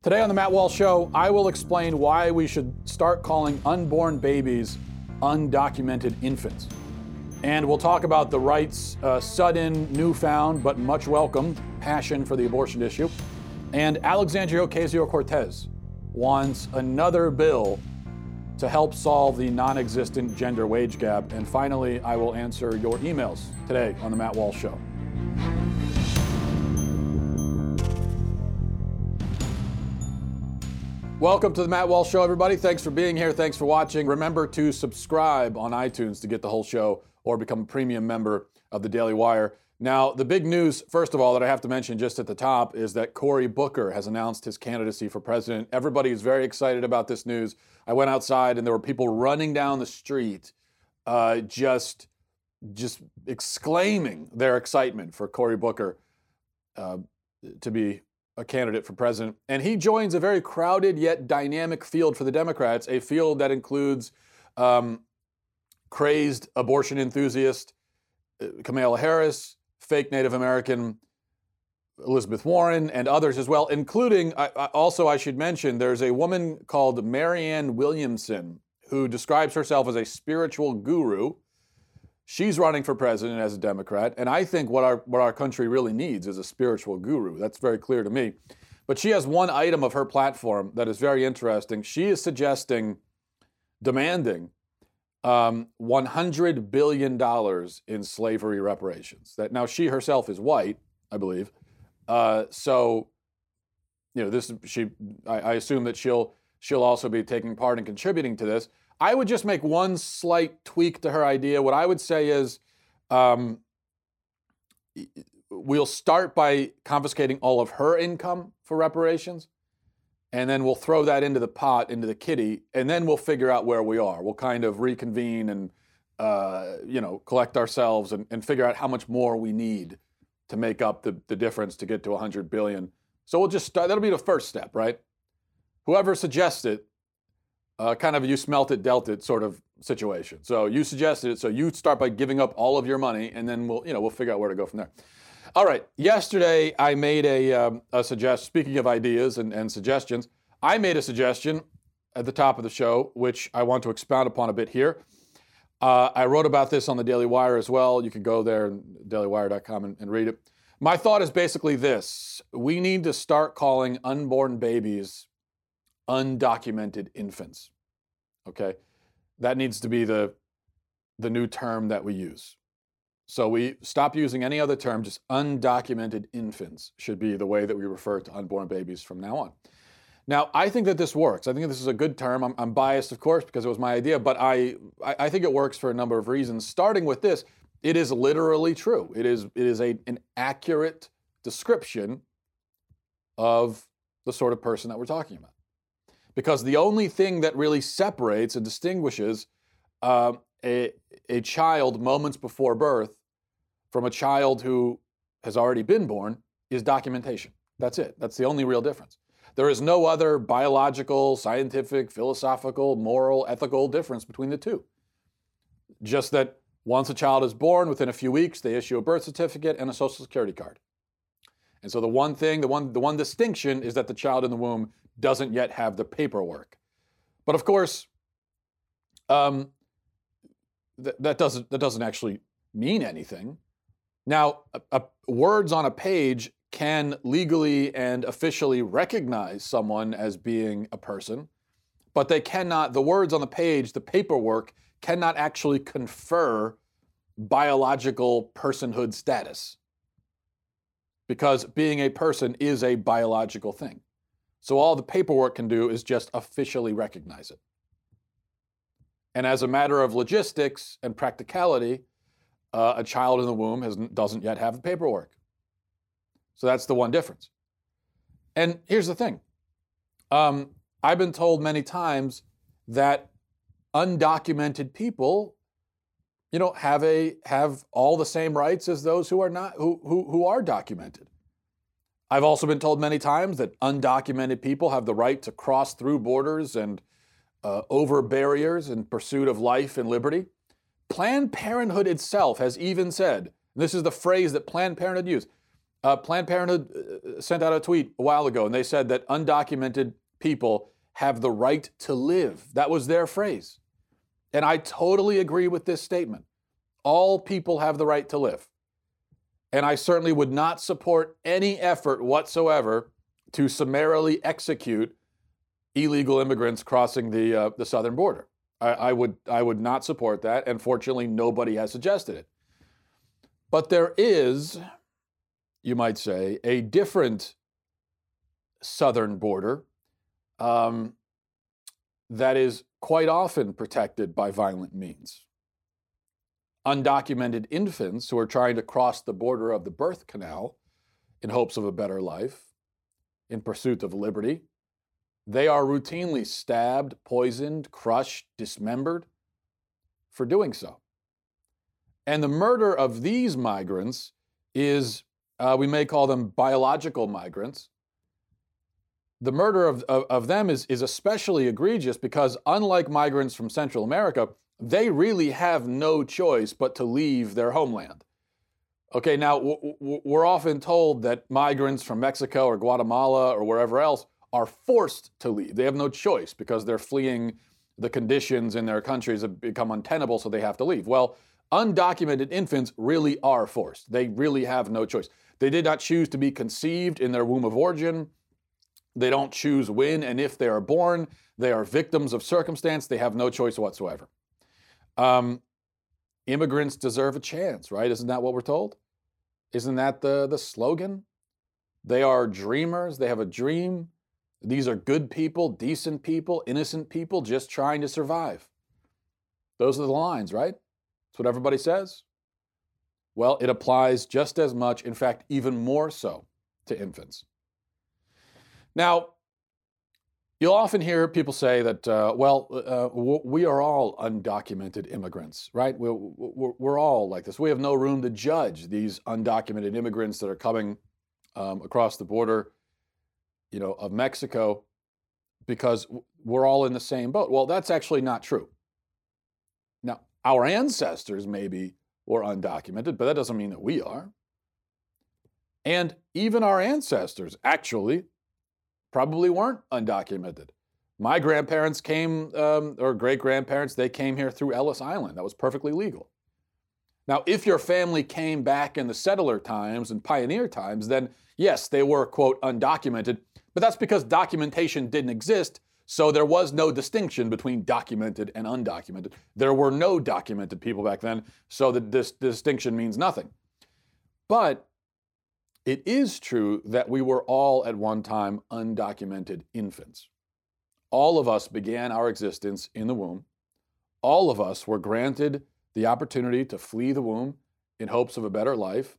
Today on the Matt Walsh Show, I will explain why we should start calling unborn babies undocumented infants. And we'll talk about the right's sudden, newfound, but much welcomed passion for the abortion issue. And Alexandria Ocasio-Cortez wants another bill to help solve the non-existent gender wage gap. And finally, I will answer your emails today on the Matt Walsh Show. Welcome to the Matt Walsh Show, everybody. Thanks for being here. Thanks for watching. Remember to subscribe on iTunes to get the whole show or become a premium member of the Daily Wire. Now, the big news, first of all, that I have to mention just at the top is that Cory Booker has announced his candidacy for president. Everybody is very excited about this news. I went outside and there were people running down the street just exclaiming their excitement for Cory Booker to be a candidate for president. And he joins a very crowded yet dynamic field for the Democrats, a field that includes crazed abortion enthusiast Kamala Harris, fake Native American Elizabeth Warren, and others as well, including, I should mention, there's a woman called Marianne Williamson who describes herself as a spiritual guru. She's running for president as a Democrat, and I think what our country really needs is a spiritual guru. That's very clear to me. But she has one item of her platform that is very interesting. She is demanding $100 billion in slavery reparations. Now, she herself is white, I believe. So, you know, I assume that she'll also be taking part in contributing to this. I would just make one slight tweak to her idea. What I would say is we'll start by confiscating all of her income for reparations, and then we'll throw that into the pot, into the kitty, and then we'll figure out where we are. We'll kind of reconvene and collect ourselves and figure out how much more we need to make up the difference to get to 100 billion. So we'll just start. That'll be the first step, right? Whoever suggests it, kind of you smelt it, dealt it sort of situation. So you suggested it, so you start by giving up all of your money, and then we'll figure out where to go from there. All right. Yesterday, I made a suggestion. Speaking of ideas and suggestions, I made a suggestion at the top of the show, which I want to expound upon a bit here. I wrote about this on the Daily Wire as well. You can go there, dailywire.com, and read it. My thought is basically this: we need to start calling unborn babies undocumented infants. Okay, that needs to be the new term that we use. So we stop using any other term, just undocumented infants should be the way that we refer to unborn babies from now on. Now, I think that this works. I think this is a good term. I'm biased, of course, because it was my idea, but I think it works for a number of reasons. Starting with this, it is literally true. It is an accurate description of the sort of person that we're talking about. Because the only thing that really separates and distinguishes a child moments before birth from a child who has already been born is documentation. That's it. That's the only real difference. There is no other biological, scientific, philosophical, moral, ethical difference between the two. Just that once a child is born, within a few weeks, they issue a birth certificate and a Social Security card. And so the one distinction is that the child in the womb doesn't yet have the paperwork. But of course, that doesn't actually mean anything. Now, words on a page can legally and officially recognize someone as being a person, but they cannot, the words on the page, the paperwork, cannot actually confer biological personhood status. Because being a person is a biological thing. So all the paperwork can do is just officially recognize it. And as a matter of logistics and practicality, a child in the womb doesn't yet have the paperwork. So that's the one difference. And here's the thing. I've been told many times that undocumented people, have all the same rights as those who are not, who are documented. I've also been told many times that undocumented people have the right to cross through borders and over barriers in pursuit of life and liberty. Planned Parenthood itself has even said, and this is the phrase that Planned Parenthood used, Planned Parenthood sent out a tweet a while ago, and they said that undocumented people have the right to live. That was their phrase. And I totally agree with this statement. All people have the right to live. And I certainly would not support any effort whatsoever to summarily execute illegal immigrants crossing the southern border. I would not support that, and fortunately, nobody has suggested it. But there is, you might say, a different southern border that is quite often protected by violent means. Undocumented infants who are trying to cross the border of the birth canal in hopes of a better life, in pursuit of liberty, they are routinely stabbed, poisoned, crushed, dismembered for doing so. And the murder of these migrants is, we may call them biological migrants. The murder of them is especially egregious because, unlike migrants from Central America, they really have no choice but to leave their homeland. Okay, now we're often told that migrants from Mexico or Guatemala or wherever else are forced to leave. They have no choice because they're fleeing the conditions in their countries have become untenable, so they have to leave. Well, undocumented infants really are forced. They really have no choice. They did not choose to be conceived in their womb of origin. They don't choose when and if they are born. They are victims of circumstance. They have no choice whatsoever. Immigrants deserve a chance, right? Isn't that what we're told? Isn't that the slogan? They are dreamers. They have a dream. These are good people, decent people, innocent people just trying to survive. Those are the lines, right? That's what everybody says. Well, it applies just as much, in fact, even more so to infants. Now, you'll often hear people say that, we are all undocumented immigrants, right? We're all like this. We have no room to judge these undocumented immigrants that are coming across the border, of Mexico, because we're all in the same boat. Well, that's actually not true. Now, our ancestors maybe were undocumented, but that doesn't mean that we are. And even our ancestors actually probably weren't undocumented. My grandparents came, or great-grandparents, they came here through Ellis Island. That was perfectly legal. Now, if your family came back in the settler times and pioneer times, then yes, they were, quote, undocumented, but that's because documentation didn't exist, so there was no distinction between documented and undocumented. There were no documented people back then, so this distinction means nothing. But it is true that we were all at one time undocumented infants. All of us began our existence in the womb. All of us were granted the opportunity to flee the womb in hopes of a better life.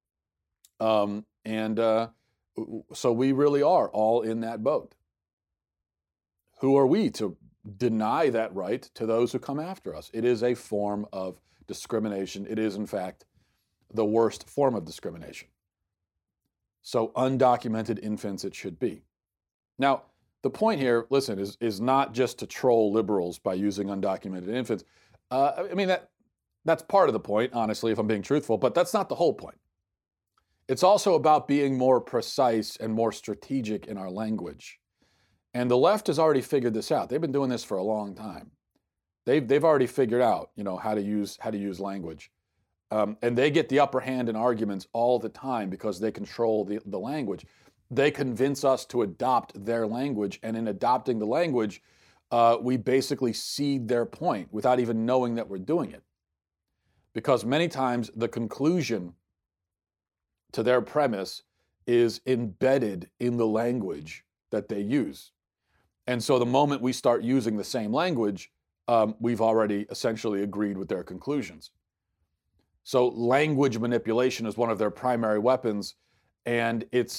So we really are all in that boat. Who are we to deny that right to those who come after us? It is a form of discrimination. It is, in fact, the worst form of discrimination. So undocumented infants it should be. Now, the point here, listen, is not just to troll liberals by using undocumented infants. That's part of the point, honestly, if I'm being truthful, but that's not the whole point. It's also about being more precise and more strategic in our language. And the left has already figured this out. They've been doing this for a long time. They've already figured out, how to use language. And they get the upper hand in arguments all the time because they control the language. They convince us to adopt their language, and in adopting the language, we basically cede their point without even knowing that we're doing it. Because many times the conclusion to their premise is embedded in the language that they use. And so the moment we start using the same language, we've already essentially agreed with their conclusions. So language manipulation is one of their primary weapons, and it's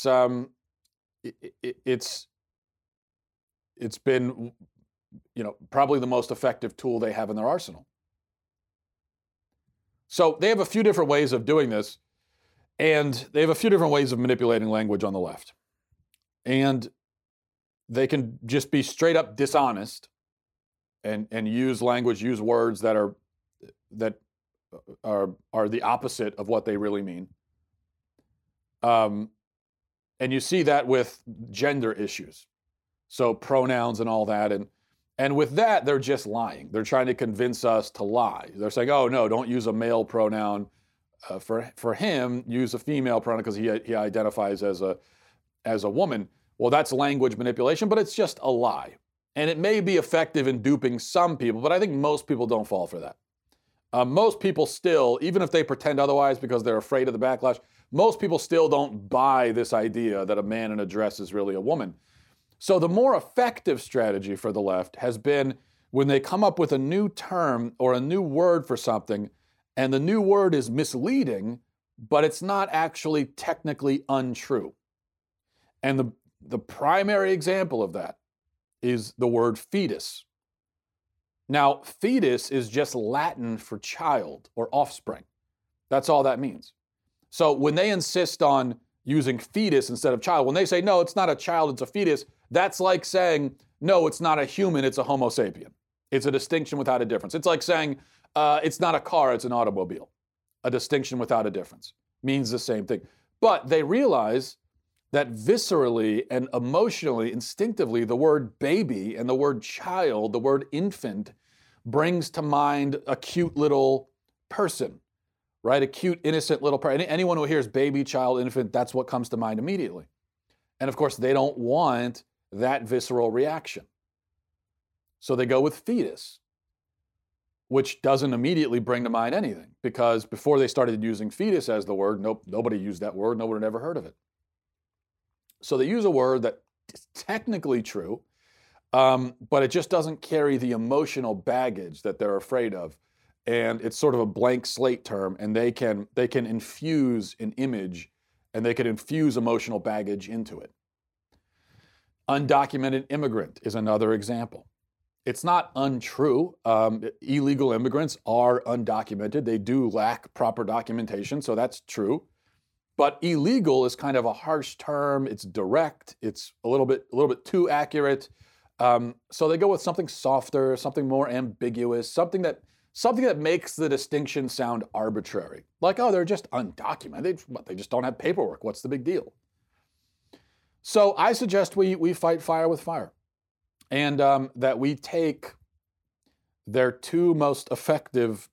been, probably the most effective tool they have in their arsenal. So they have a few different ways of doing this, and they have a few different ways of manipulating language on the left. And they can just be straight up dishonest and use words that are the opposite of what they really mean. And you see that with gender issues. So pronouns and all that. And with that, they're just lying. They're trying to convince us to lie. They're saying, oh, no, don't use a male pronoun. For him, use a female pronoun because he identifies as a woman. Well, that's language manipulation, but it's just a lie. And it may be effective in duping some people, but I think most people don't fall for that. Most people still, even if they pretend otherwise because they're afraid of the backlash, most people still don't buy this idea that a man in a dress is really a woman. So the more effective strategy for the left has been when they come up with a new term or a new word for something, and the new word is misleading, but it's not actually technically untrue. And the primary example of that is the word fetus. Now, fetus is just Latin for child or offspring. That's all that means. So when they insist on using fetus instead of child, when they say, no, it's not a child, it's a fetus, that's like saying, no, it's not a human, it's a Homo sapien. It's a distinction without a difference. It's like saying, it's not a car, it's an automobile. A distinction without a difference means the same thing. But they realize that viscerally and emotionally, instinctively, the word baby and the word child, the word infant, brings to mind a cute little person, right? A cute, innocent little person. Anyone who hears baby, child, infant, that's what comes to mind immediately. And of course, they don't want that visceral reaction. So they go with fetus, which doesn't immediately bring to mind anything, because before they started using fetus as the word, nobody used that word, nobody had ever heard of it. So they use a word that is technically true, but it just doesn't carry the emotional baggage that they're afraid of. And it's sort of a blank slate term, and they can infuse an image, and they can infuse emotional baggage into it. Undocumented immigrant is another example. It's not untrue. Illegal immigrants are undocumented. They do lack proper documentation, so that's true. But illegal is kind of a harsh term. It's direct. It's a little bit too accurate. So they go with something softer, something more ambiguous, something that makes the distinction sound arbitrary. Like, oh, they're just undocumented. They just don't have paperwork. What's the big deal? So I suggest we fight fire with fire, and that we take their two most effective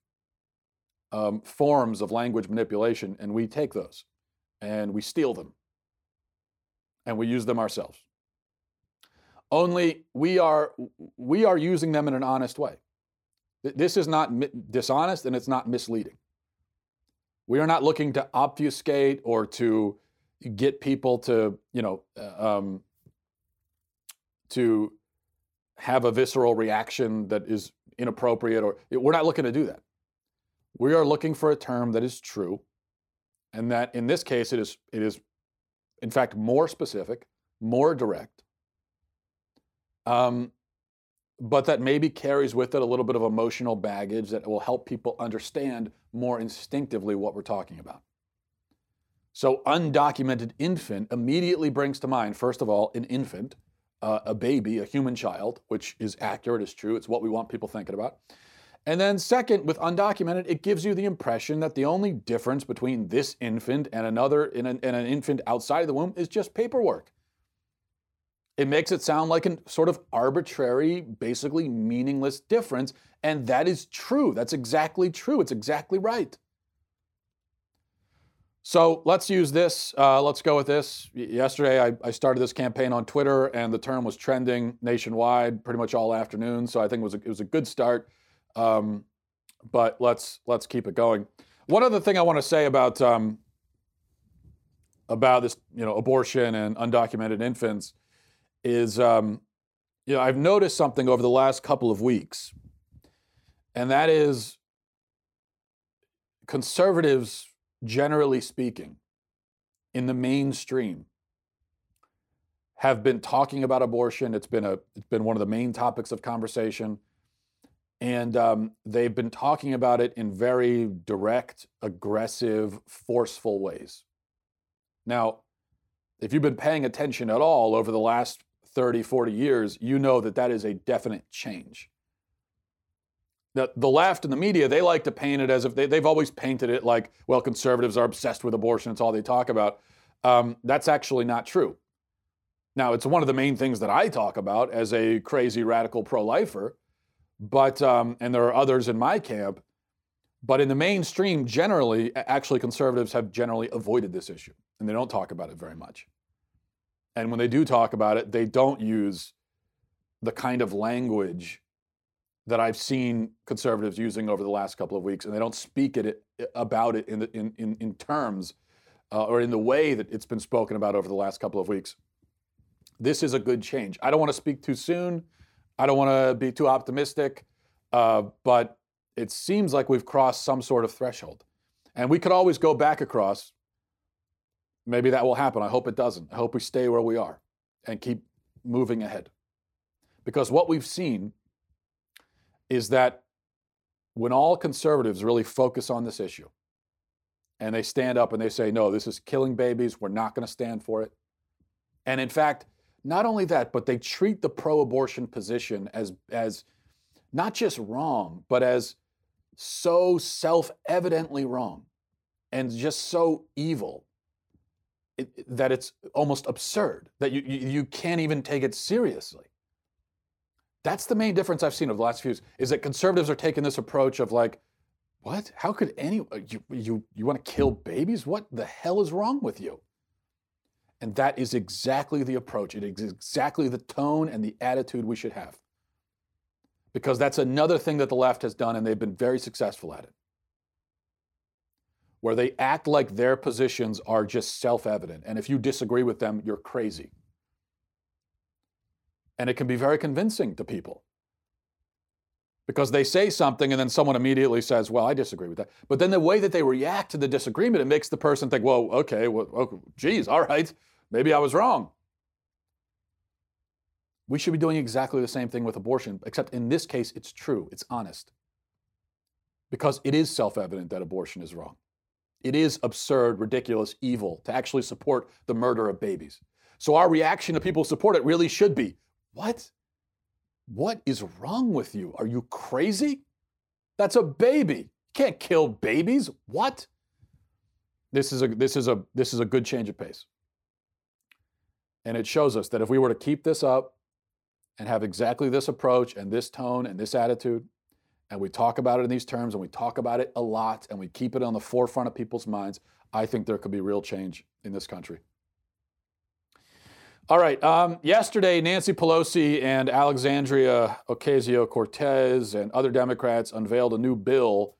forms of language manipulation, and we take those, and we steal them, and we use them ourselves. Only we are using them in an honest way. This is not dishonest, and it's not misleading. We are not looking to obfuscate or to get people to, to have a visceral reaction that is inappropriate, or we're not looking to do that. We are looking for a term that is true, and that in this case it is in fact more specific, more direct, but that maybe carries with it a little bit of emotional baggage that will help people understand more instinctively what we're talking about. So undocumented infant immediately brings to mind, first of all, an infant, a baby, a human child, which is accurate, is true. It's what we want people thinking about. And then second, with undocumented, it gives you the impression that the only difference between this infant and an infant outside of the womb is just paperwork. It makes it sound like a sort of arbitrary, basically meaningless difference. And that is true. That's exactly true. It's exactly right. So let's use this. Let's go with this. Yesterday, I started this campaign on Twitter, and the term was trending nationwide pretty much all afternoon. So I think it was a good start. But let's keep it going. One other thing I want to say about this, abortion and undocumented infants is, I've noticed something over the last couple of weeks, and that is conservatives, generally speaking, in the mainstream, have been talking about abortion. It's been one of the main topics of conversation, and they've been talking about it in very direct, aggressive, forceful ways. Now, if you've been paying attention at all over the last 30, 40 years, you know that is a definite change. The left and the media, they like to paint it as if they've always painted it like, well, conservatives are obsessed with abortion. It's all they talk about. That's actually not true. Now, it's one of the main things that I talk about as a crazy radical pro-lifer, but and there are others in my camp, but in the mainstream, generally, actually conservatives have generally avoided this issue, and they don't talk about it very much. And when they do talk about it, they don't use the kind of language that I've seen conservatives using over the last couple of weeks, and they don't speak about it in terms or in the way that it's been spoken about over the last couple of weeks. This is a good change. I don't want to speak too soon. I don't want to be too optimistic, but it seems like we've crossed some sort of threshold. And we could always go back across. Maybe that will happen. I hope it doesn't. I hope we stay where we are and keep moving ahead. Because what we've seen is that when all conservatives really focus on this issue and they stand up and they say, no, this is killing babies, we're not going to stand for it. And in fact, not only that, but they treat the pro-abortion position as not just wrong, but as so self-evidently wrong and just so evil that it's almost absurd, that you can't even take it seriously. That's the main difference I've seen over the last few years, is that conservatives are taking this approach of like, what? How could you want to kill babies? What the hell is wrong with you? And that is exactly the approach. It is exactly the tone and the attitude we should have. Because that's another thing that the left has done, and they've been very successful at it, where they act like their positions are just self-evident. And if you disagree with them, you're crazy. And it can be very convincing to people, because they say something and then someone immediately says, well, I disagree with that. But then the way that they react to the disagreement, it makes the person think, well, okay, geez, all right, maybe I was wrong. We should be doing exactly the same thing with abortion, except in this case, it's true, it's honest. Because it is self-evident that abortion is wrong. It is absurd, ridiculous, evil to actually support the murder of babies. So our reaction to people who support it really should be, what? What is wrong with you? Are you crazy? That's a baby. You can't kill babies. What? This is a good change of pace. And it shows us that if we were to keep this up and have exactly this approach and this tone and this attitude, and we talk about it in these terms, and we talk about it a lot, and we keep it on the forefront of people's minds, I think there could be real change in this country. All right. Yesterday, Nancy Pelosi and Alexandria Ocasio-Cortez and other Democrats unveiled a new bill,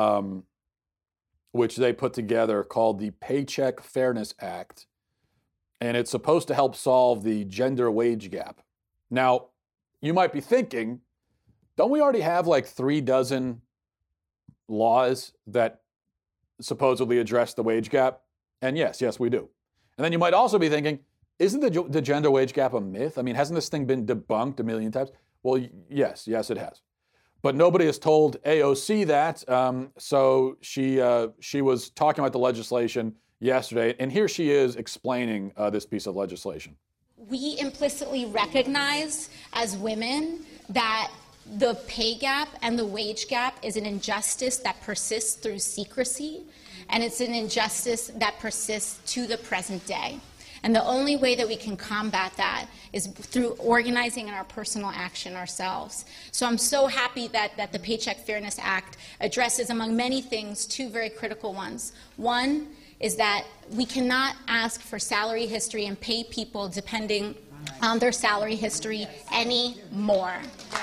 which they put together, called the Paycheck Fairness Act. And it's supposed to help solve the gender wage gap. Now, you might be thinking, don't we already have like 36 laws that supposedly address the wage gap? And yes, we do. And then you might also be thinking, isn't the gender wage gap a myth? I mean, hasn't this thing been debunked a million times? Well, yes, it has. But nobody has told AOC that. So she was talking about the legislation yesterday, and here she is explaining this piece of legislation. We implicitly recognize as women that the pay gap and the wage gap is an injustice that persists through secrecy, and it's an injustice that persists to the present day. And the only way that we can combat that is through organizing in our personal action ourselves. So I'm so happy that the Paycheck Fairness Act addresses, among many things, two very critical ones. One is that we cannot ask for salary history and pay people depending on their salary history anymore.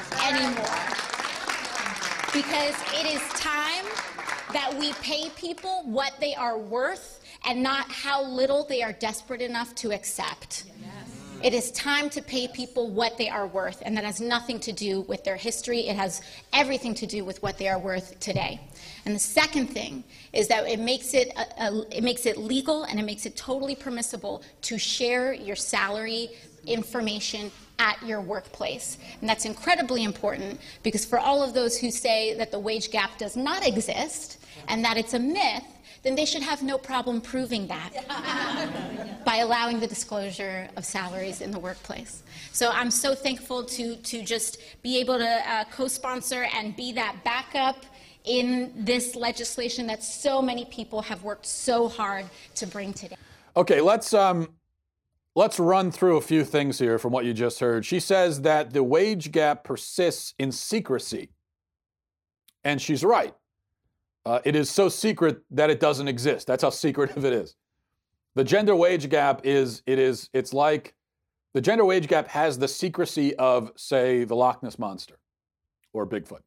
Because it is time that we pay people what they are worth and not how little they are desperate enough to accept. It is time to pay people what they are worth, and that has nothing to do with their history. It has everything to do with what they are worth today. And the second thing is that it makes it legal, and it makes it totally permissible to share your salary information at your workplace. And that's incredibly important, because for all of those who say that the wage gap does not exist and that it's a myth, then they should have no problem proving that by allowing the disclosure of salaries in the workplace. So I'm so thankful to just be able to co-sponsor and be that backup in this legislation that so many people have worked so hard to bring today. Okay, let's run through a few things here from what you just heard. She says that the wage gap persists in secrecy. And she's right. It is so secret that it doesn't exist. That's how secretive it is. The gender wage gap it's like the gender wage gap has the secrecy of, say, the Loch Ness Monster or Bigfoot.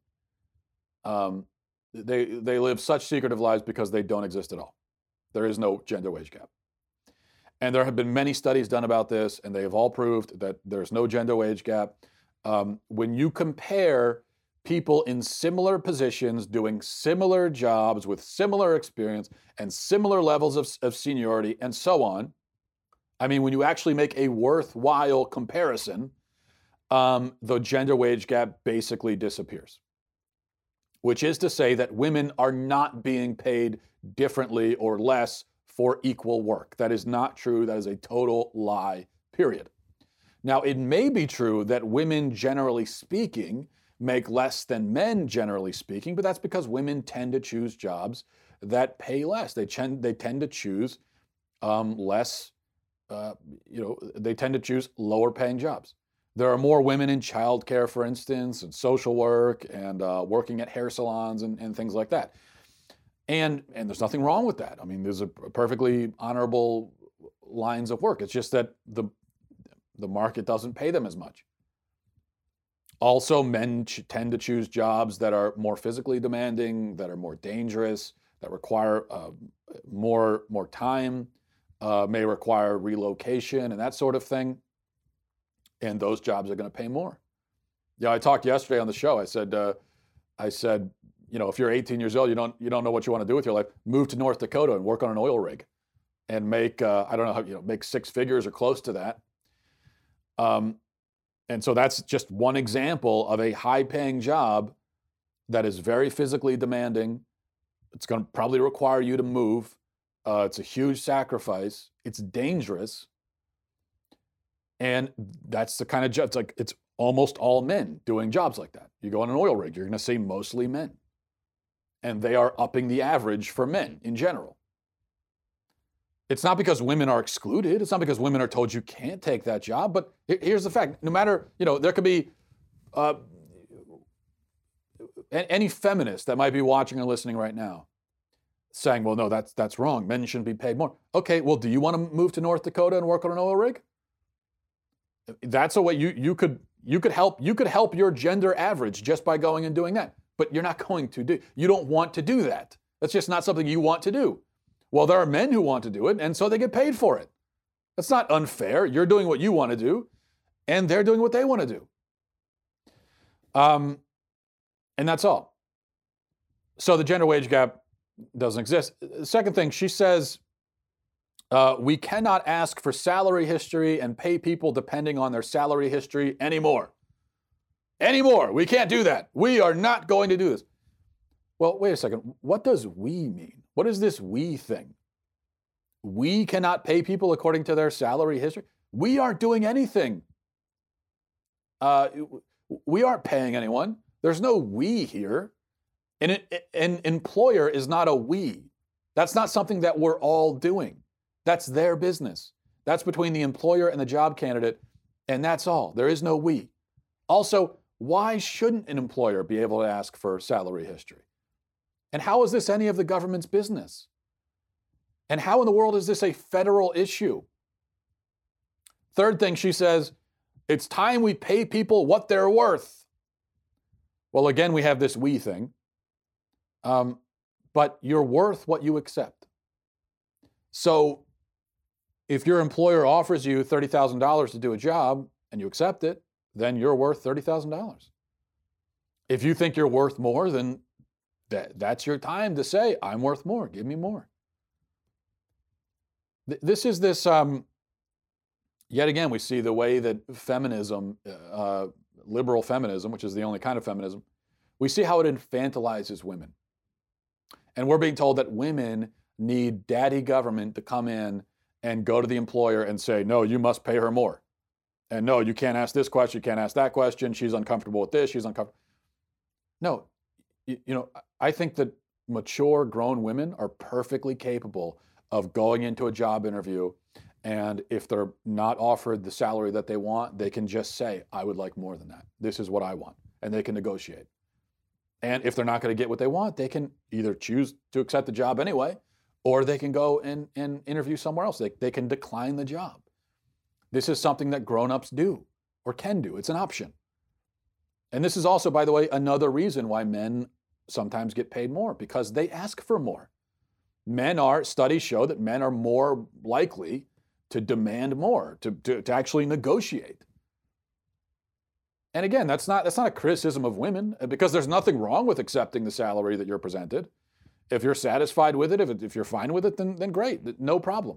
They live such secretive lives because they don't exist at all. There is no gender wage gap. And there have been many studies done about this, and they have all proved that there's no gender wage gap. When you compare people in similar positions doing similar jobs with similar experience and similar levels of seniority and so on, I mean, when you actually make a worthwhile comparison, the gender wage gap basically disappears, which is to say that women are not being paid differently or less for equal work. That is not true. That is a total lie, period. Now, it may be true that women, generally speaking, make less than men, generally speaking, but that's because women tend to choose jobs that pay less. They tend to choose less, they tend to choose lower paying jobs. There are more women in childcare, for instance, and social work, and working at hair salons and things like that. And there's nothing wrong with that. I mean, there's a perfectly honorable lines of work. It's just that the market doesn't pay them as much. Also, men tend to choose jobs that are more physically demanding, that are more dangerous, that require more time, may require relocation and that sort of thing. And those jobs are going to pay more. Yeah, I talked yesterday on the show. I said, if you're 18 years old, you don't know what you want to do with your life, move to North Dakota and work on an oil rig, and make make six figures or close to that. And so that's just one example of a high-paying job that is very physically demanding. It's going to probably require you to move. It's a huge sacrifice. It's dangerous. And that's the kind of job, it's almost all men doing jobs like that. You go on an oil rig, you're going to see mostly men. And they are upping the average for men in general. It's not because women are excluded. It's not because women are told you can't take that job. But here's the fact. No matter, there could be any feminist that might be watching or listening right now saying, well, no, that's wrong. Men shouldn't be paid more. Okay, well, do you want to move to North Dakota and work on an oil rig? That's a way you could help your gender average just by going and doing that. But you're not going to do. You don't want to do that. That's just not something you want to do. Well, there are men who want to do it, and so they get paid for it. That's not unfair. You're doing what you want to do, and they're doing what they want to do. And that's all. So the gender wage gap doesn't exist. The second thing, she says, we cannot ask for salary history and pay people depending on their salary history anymore. We can't do that. We are not going to do this. Well, wait a second. What does we mean? What is this we thing? We cannot pay people according to their salary history? We aren't doing anything. We aren't paying anyone. There's no we here. An employer is not a we. That's not something that we're all doing. That's their business. That's between the employer and the job candidate, and that's all. There is no we. Also, why shouldn't an employer be able to ask for salary history? And how is this any of the government's business? And how in the world is this a federal issue? Third thing, she says, it's time we pay people what they're worth. Well, again, we have this we thing. But you're worth what you accept. So if your employer offers you $30,000 to do a job and you accept it, then you're worth $30,000. If you think you're worth more, then that's your time to say, I'm worth more, give me more. This is yet again, we see the way that feminism, liberal feminism, which is the only kind of feminism, we see how it infantilizes women. And we're being told that women need daddy government to come in and go to the employer and say, no, you must pay her more. And no, you can't ask this question, you can't ask that question, she's uncomfortable with this, she's uncomfortable. No, I think that mature, grown women are perfectly capable of going into a job interview, and if they're not offered the salary that they want, they can just say, I would like more than that. This is what I want. And they can negotiate. And if they're not going to get what they want, they can either choose to accept the job anyway, or they can go and interview somewhere else. They can decline the job. This is something that grown-ups do or can do. It's an option. And this is also, by the way, another reason why men sometimes get paid more, because they ask for more. Studies show that men are more likely to demand more, to actually negotiate. And again, that's not a criticism of women, because there's nothing wrong with accepting the salary that you're presented. If you're satisfied with it, if you're fine with it, then great, no problem.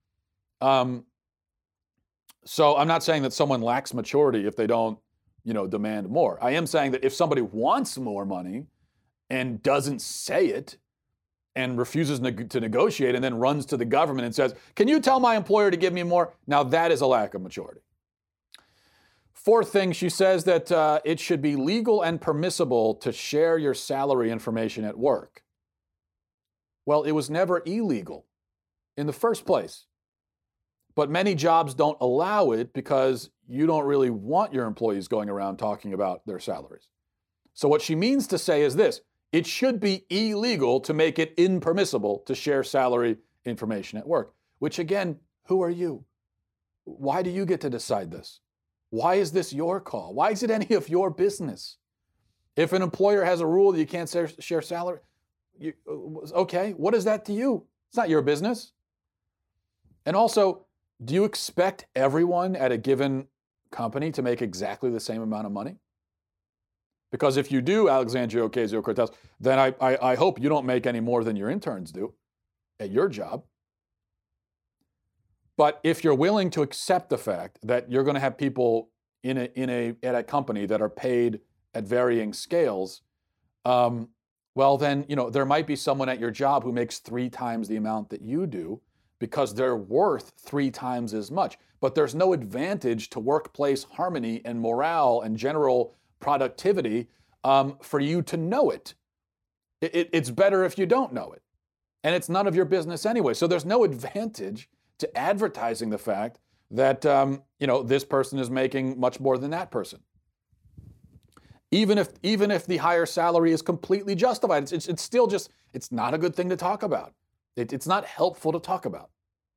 So I'm not saying that someone lacks maturity if they don't, demand more. I am saying that if somebody wants more money and doesn't say it and refuses to negotiate and then runs to the government and says, can you tell my employer to give me more? Now that is a lack of maturity. Fourth thing, she says that it should be legal and permissible to share your salary information at work. Well, it was never illegal in the first place. But many jobs don't allow it because you don't really want your employees going around talking about their salaries. So what she means to say is this: it should be illegal to make it impermissible to share salary information at work. Which again, who are you? Why do you get to decide this? Why is this your call? Why is it any of your business? If an employer has a rule that you can't share salary, okay, what is that to you? It's not your business. And also, do you expect everyone at a given company to make exactly the same amount of money? Because if you do, Alexandria Ocasio-Cortez, then I hope you don't make any more than your interns do at your job. But if you're willing to accept the fact that you're going to have people at a company that are paid at varying scales, well then, there might be someone at your job who makes 3 times the amount that you do, because they're worth 3 times as much. But there's no advantage to workplace harmony and morale and general productivity for you to know it. It's better if you don't know it. And it's none of your business anyway. So there's no advantage to advertising the fact that this person is making much more than that person. Even if the higher salary is completely justified, it's still just, it's not a good thing to talk about. It's not helpful to talk about.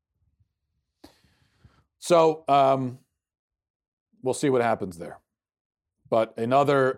So we'll see what happens there. But another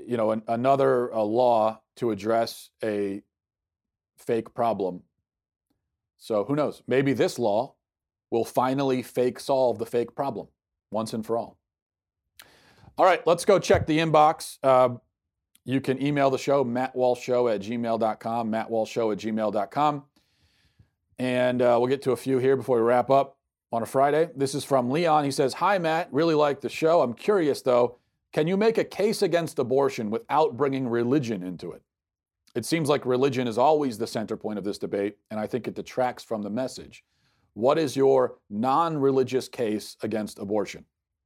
law to address a fake problem. So who knows? Maybe this law will finally solve the fake problem once and for all. All right, let's go check the inbox. You can email the show, mattwalshshow@gmail.com, mattwalshshow@gmail.com. And we'll get to a few here before we wrap up on a Friday. This is from Leon. He says, hi, Matt. Really like the show. I'm curious, though. Can you make a case against abortion without bringing religion into it? It seems like religion is always the center point of this debate, and I think it detracts from the message. What is your non-religious case against abortion?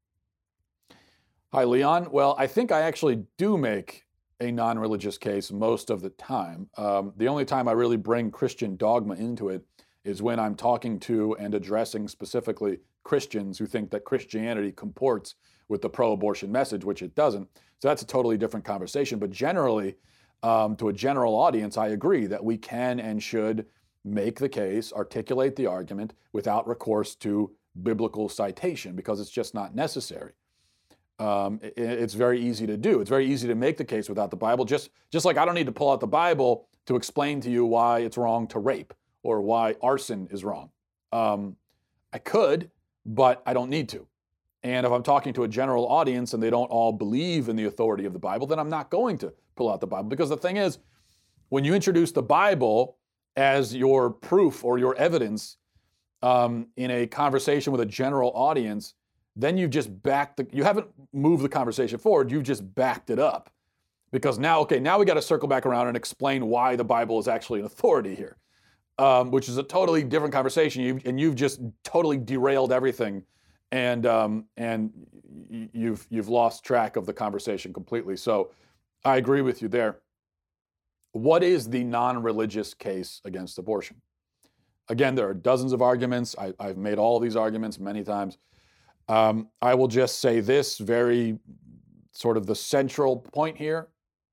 Hi, Leon. Well, I think I actually do make a non-religious case most of the time. The only time I really bring Christian dogma into it is when I'm talking to and addressing specifically Christians who think that Christianity comports with the pro-abortion message, which it doesn't. So that's a totally different conversation. But generally, to a general audience, I agree that we can and should make the case, articulate the argument without recourse to biblical citation, because it's just not necessary. It's very easy to do. It's very easy to make the case without the Bible, just like I don't need to pull out the Bible to explain to you why it's wrong to rape or why arson is wrong. I could, but I don't need to. And if I'm talking to a general audience and they don't all believe in the authority of the Bible, then I'm not going to pull out the Bible. Because the thing is, when you introduce the Bible as your proof or your evidence in a conversation with a general audience, then you've just you haven't moved the conversation forward, you've just backed it up. Because now we got to circle back around and explain why the Bible is actually an authority here, which is a totally different conversation. You've just totally derailed everything, and you've lost track of the conversation completely. So I agree with you there. What is the non-religious case against abortion? Again, there are dozens of arguments. I've made all these arguments many times. I will just say this very sort of the central point here.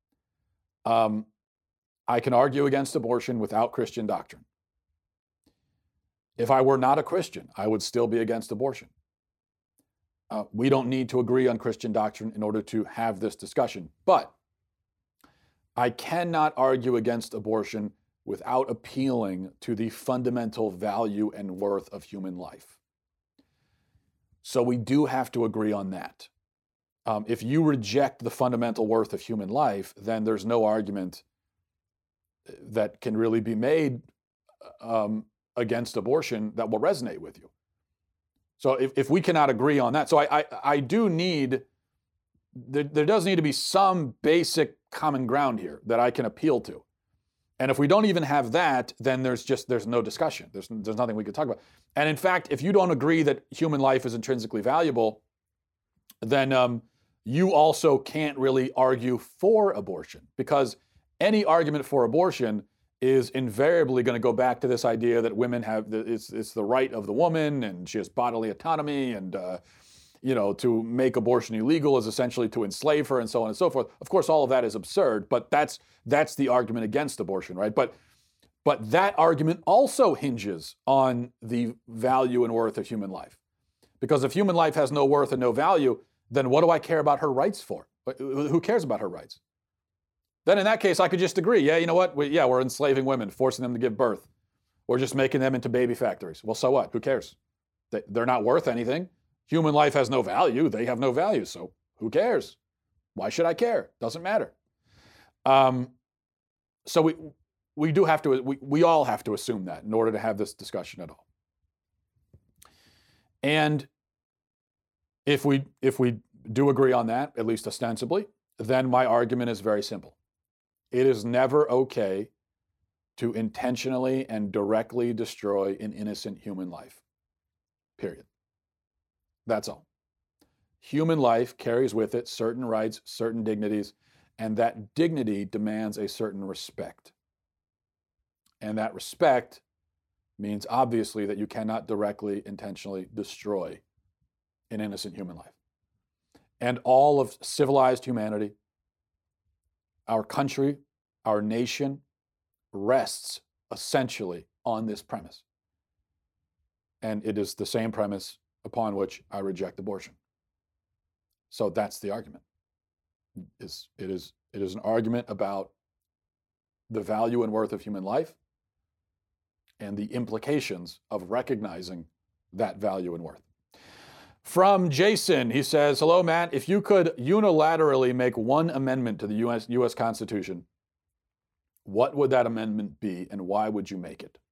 I can argue against abortion without Christian doctrine. If I were not a Christian, I would still be against abortion. We don't need to agree on Christian doctrine in order to have this discussion. But I cannot argue against abortion without appealing to the fundamental value and worth of human life. So we do have to agree on that. If you reject the fundamental worth of human life, then there's no argument that can really be made against abortion that will resonate with you. So if we cannot agree on that, so I do need, there does need to be some basic common ground here that I can appeal to. And if we don't even have that, then there's no discussion. There's nothing we could talk about. And in fact, if you don't agree that human life is intrinsically valuable, then you also can't really argue for abortion, because any argument for abortion is invariably going to go back to this idea that women have, it's the right of the woman and she has bodily autonomy, and to make abortion illegal is essentially to enslave her, and so on and so forth. Of course, all of that is absurd, but that's the argument against abortion, right? But that argument also hinges on the value and worth of human life. Because if human life has no worth and no value, then what do I care about her rights for? Who cares about her rights? Then in that case, I could just agree, yeah, you know what? We're enslaving women, forcing them to give birth. We're just making them into baby factories. Well, so what? Who cares? They're not worth anything. Human life has no value. They have no value. So who cares? Why should I care? Doesn't matter. So we do have to, we all have to assume that in order to have this discussion at all. And if we do agree on that, at least ostensibly, then my argument is very simple. It is never okay to intentionally and directly destroy an innocent human life. Period. That's all. Human life carries with it certain rights, certain dignities, and that dignity demands a certain respect. And that respect means obviously that you cannot directly, intentionally destroy an innocent human life. And all of civilized humanity, our country, our nation, rests essentially on this premise. And it is the same premise upon which I reject abortion. So that's the argument. It is an argument about the value and worth of human life and the implications of recognizing that value and worth. From Jason, he says, hello, Matt. If you could unilaterally make one amendment to the U.S. Constitution, what would that amendment be and why would you make it?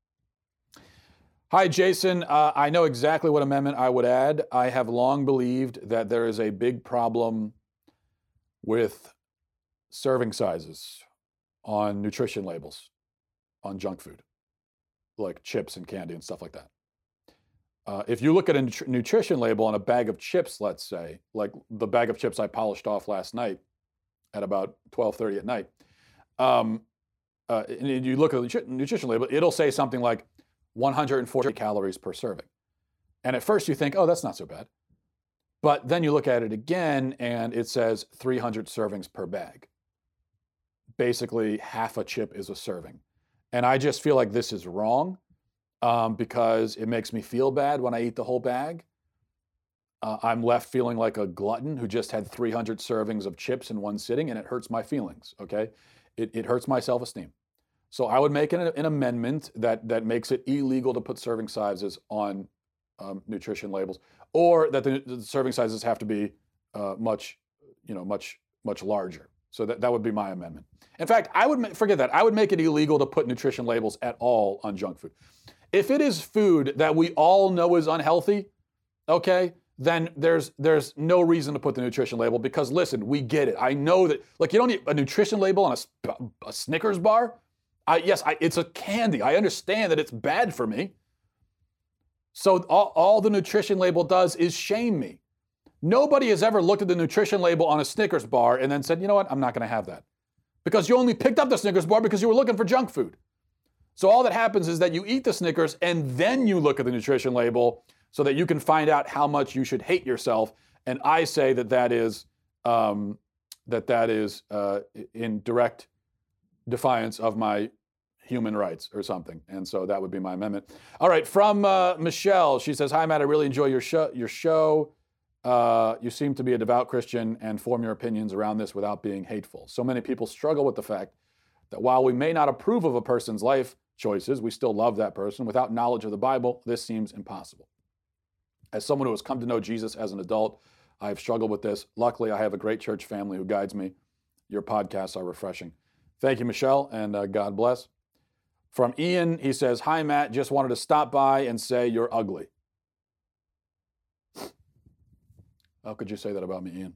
Hi, Jason. I know exactly what amendment I would add. I have long believed that there is a big problem with serving sizes on nutrition labels on junk food, like chips and candy and stuff like that. If you look at a nutrition label on a bag of chips, let's say, like the bag of chips I polished off last night at about 12:30 at night, and you look at the nutrition label, it'll say something like 140 calories per serving. And at first you think, oh, that's not so bad. But then you look at it again and it says 300 servings per bag. Basically, half a chip is a serving. And I just feel like this is wrong. Because it makes me feel bad when I eat the whole bag. I'm left feeling like a glutton who just had 300 servings of chips in one sitting, and it hurts my feelings, okay? It hurts my self-esteem. So I would make an amendment that makes it illegal to put serving sizes on nutrition labels, or that the serving sizes have to be much larger. So that would be my amendment. In fact, I would forget that. I would make it illegal to put nutrition labels at all on junk food. If it is food that we all know is unhealthy, okay, then there's no reason to put the nutrition label, because listen, we get it. I know that, like, you don't need a nutrition label on a Snickers bar. It's a candy. I understand that it's bad for me. So all the nutrition label does is shame me. Nobody has ever looked at the nutrition label on a Snickers bar and then said, you know what, I'm not going to have that. Because you only picked up the Snickers bar because you were looking for junk food. So all that happens is that you eat the Snickers and then you look at the nutrition label so that you can find out how much you should hate yourself. And I say that is in direct defiance of my human rights or something. And so that would be my amendment. All right, from Michelle, she says, "Hi, Matt, I really enjoy your show. You seem to be a devout Christian and form your opinions around this without being hateful. So many people struggle with the fact that while we may not approve of a person's life choices, we still love that person. Without knowledge of the Bible, this seems impossible. As someone who has come to know Jesus as an adult, I have struggled with this. Luckily, I have a great church family who guides me. Your podcasts are refreshing." Thank you, Michelle, and God bless. From Ian, he says, "Hi, Matt, just wanted to stop by and say you're ugly." How could you say that about me, Ian?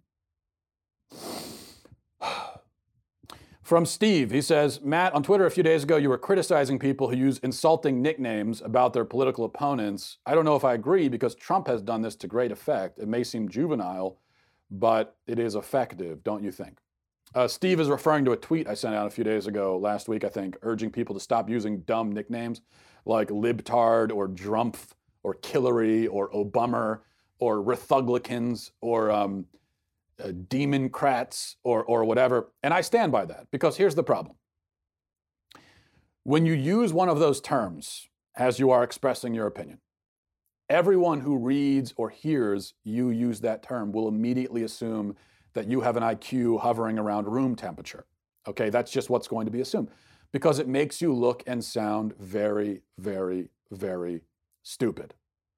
From Steve, he says, "Matt, on Twitter a few days ago, you were criticizing people who use insulting nicknames about their political opponents. I don't know if I agree because Trump has done this to great effect. It may seem juvenile, but it is effective, don't you think?" Steve is referring to a tweet I sent out a few days ago, last week, I think, urging people to stop using dumb nicknames like libtard or drumpf or killery or obummer or rethuglicans or democrats or whatever. And I stand by that because here's the problem. When you use one of those terms as you are expressing your opinion, everyone who reads or hears you use that term will immediately assume that you have an IQ hovering around room temperature. Okay, that's just what's going to be assumed because it makes you look and sound very, very, very stupid.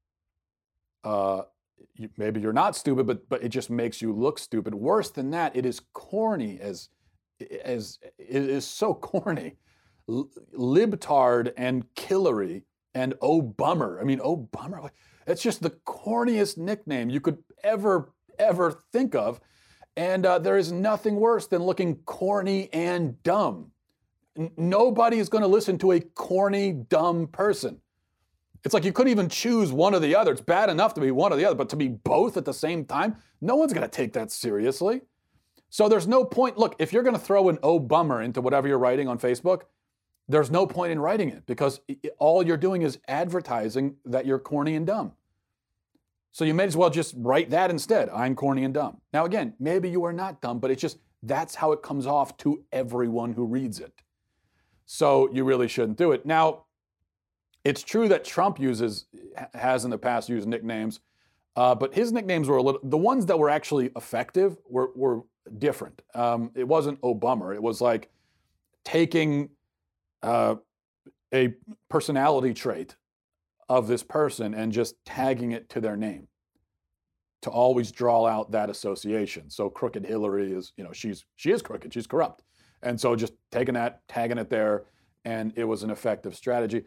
Maybe you're not stupid, but it just makes you look stupid. Worse than that, it is corny as it is so corny. Libtard and killery and obummer. I mean, obummer, it's just the corniest nickname you could ever think of. And there is nothing worse than looking corny and dumb. Nobody is going to listen to a corny, dumb person. It's like you couldn't even choose one or the other. It's bad enough to be one or the other, but to be both at the same time, no one's going to take that seriously. So there's no point. Look, if you're going to throw an "oh bummer" into whatever you're writing on Facebook, there's no point in writing it because all you're doing is advertising that you're corny and dumb. So you may as well just write that instead. I'm corny and dumb. Now again, maybe you are not dumb, but it's just that's how it comes off to everyone who reads it. So you really shouldn't do it. Now, it's true that Trump has in the past used nicknames, but his nicknames were the ones that were actually effective were different. It wasn't "obummer." It was like taking a personality trait of this person and just tagging it to their name to always draw out that association. So Crooked Hillary is, she is crooked, she's corrupt. And so just taking that, tagging it there, and it was an effective strategy.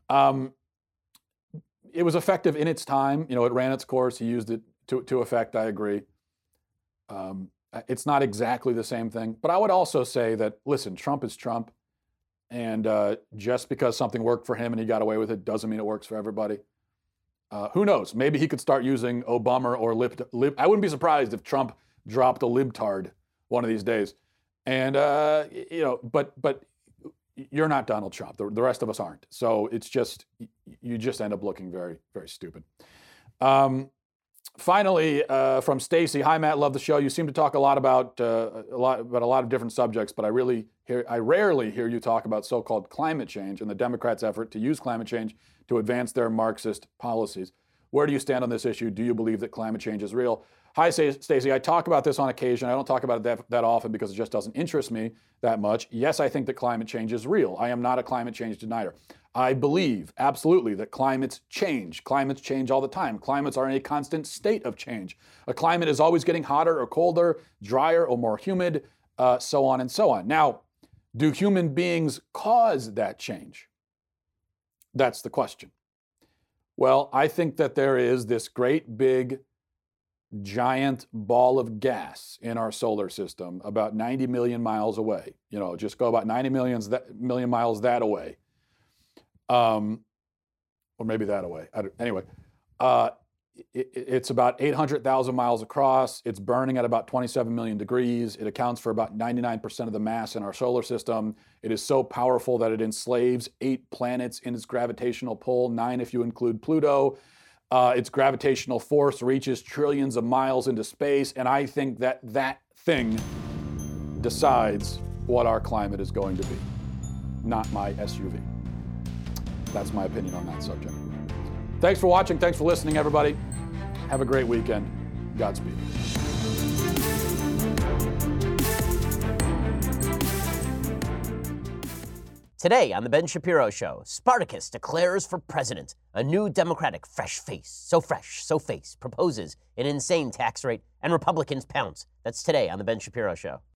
It was effective in its time. It ran its course. He used it to effect, I agree. It's not exactly the same thing. But I would also say that, listen, Trump is Trump. And just because something worked for him and he got away with it doesn't mean it works for everybody. Who knows? Maybe he could start using obummer or lib. I wouldn't be surprised if Trump dropped a libtard one of these days. And but you're not Donald Trump. The rest of us aren't. So it's just you just end up looking very, very stupid. Finally, from Stacy, "Hi Matt, love the show. You seem to talk a lot about a lot of different subjects, but I rarely hear you talk about so-called climate change and the Democrats' effort to use climate change to advance their Marxist policies. Where do you stand on this issue? Do you believe that climate change is real?" Hi, Stacy. I talk about this on occasion. I don't talk about it that often because it just doesn't interest me that much. Yes, I think that climate change is real. I am not a climate change denier. I believe absolutely that climates change. Climates change all the time. Climates are in a constant state of change. A climate is always getting hotter or colder, drier or more humid, so on and so on. Now, do human beings cause that change? That's the question. Well, I think that there is this great big giant ball of gas in our solar system about 90 million miles away. Just go about 90 million miles that away. Or maybe that away. Anyway, It's about 800,000 miles across. It's burning at about 27 million degrees. It accounts for about 99% of the mass in our solar system. It is so powerful that it enslaves 8 planets in its gravitational pull, 9 if you include Pluto. Its gravitational force reaches trillions of miles into space, and I think that that thing decides what our climate is going to be, not my SUV. That's my opinion on that subject. Thanks for watching. Thanks for listening, everybody. Have a great weekend. Godspeed. Today on The Ben Shapiro Show, Spartacus declares for president. A new Democratic fresh face, so fresh, so face, proposes an insane tax rate, and Republicans pounce. That's today on The Ben Shapiro Show.